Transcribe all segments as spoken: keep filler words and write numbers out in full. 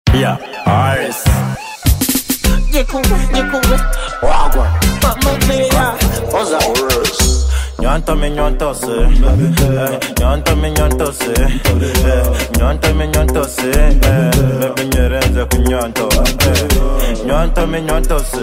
Yeah, Iris. Jikuwe, jikuwe, Wagwan. Mamma mia. What's that? Worse. Nyanta me nyanta se, eh, nyanta me nyanta se, eh, nyanta me nyanta se, eh, baby nyerenze kunyanta, eh, nyanta me nyanta se,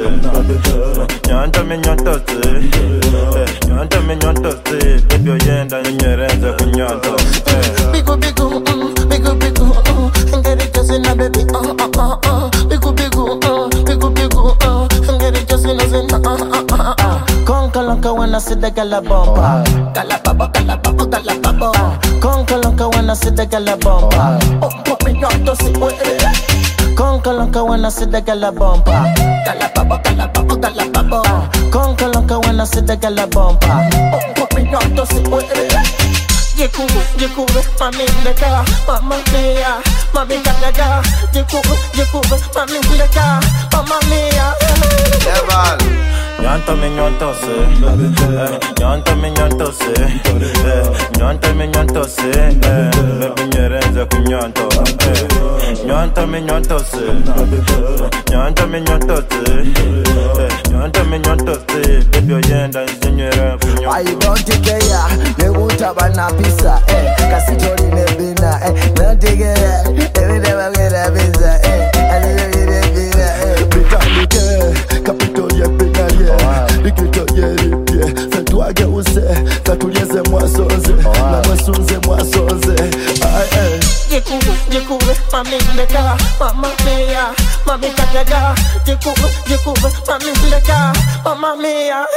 nyanta me nyanta se, eh, nyanta me nyanta se, baby oyenda nyerenze kunyanta, eh. Bigu bigu, mm, bigu bigu, mm, get it just in a baby, uh uh uh uh. Bigu bigu, uh, bigu bigu, uh, get it just in a zin, uh uh uh uh. Conka lonka wanna see the gala bomba, gala baba, gala baba, gala baba. Conka lonka wanna see the gala bomba. Oh, put me on to see what it is. Conka lonka wanna see the gala bomba, gala baba, gala baba, gala baba. Conka lonka wanna see the gala bomba. Oh, put me on to see what it is. Jikuwe, jikuwe, mami mleka, mama mia, mami kakaga. Jikuwe, jikuwe, mami mleka, mama mia. Level. Nyanta me nyanta se, eh, nyanta me nyanta se, eh, nyanta me nyanta se, eh, baby nyerenze kunyanta, eh, nyanta me nyanta se, nyanta me nyanta se, eh, nyanta me nyanta se, baby oyenda nyerenze kunyanta. I don't take ya, ne wuta bana pizza, eh, kasitori ne bina, eh, don't take ya, every day I get a pizza, eh, I need to get a pizza, eh. Britannique, Capitolia Benaye, Nikitoye Ripie, Fais-toi Gaousse, Tatulieze Moissonze, La Moissonze Moissonze, aïe aïe. Jikuwe, jikuwe, mami mleka, mama mia, mami kakaga. Jikuwe, jikuwe, mami mleka, mama mia.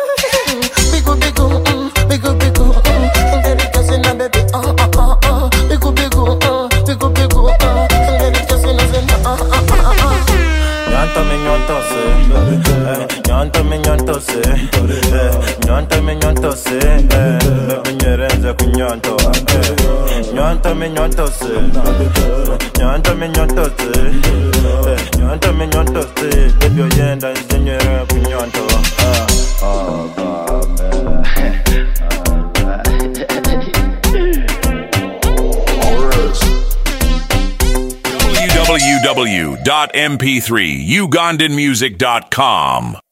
Bigu bigu, mm, bigu bigu, mm, get it just in a baby, uh uh uh uh. Bigu bigu, uh, bigu bigu, uh, get it just in a zin, uh uh uh uh. Nyanta me nyanta se, eh, nyanta me nyanta se, eh, nyanta me nyanta se, eh, baby nyerenze kunyanta, eh, nyanta me nyanta se, nyanta me nyanta se, eh, nyanta me nyanta se, baby oyenda nyerenze kunyanta, ah. Oh, God, man. w w w dot m p three ugandan music dot com